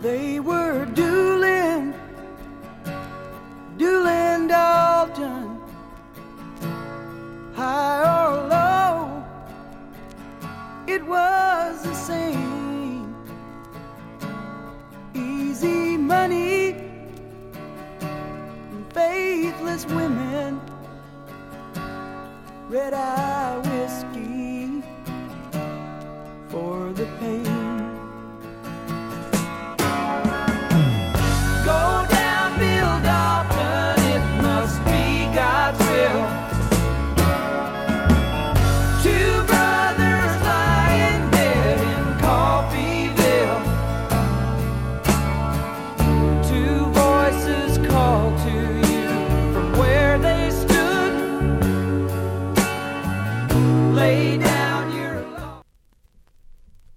They were Doolin, Dalton, high or low, it was the same. Easy money, faithless women, red-eye whiskey for the pain.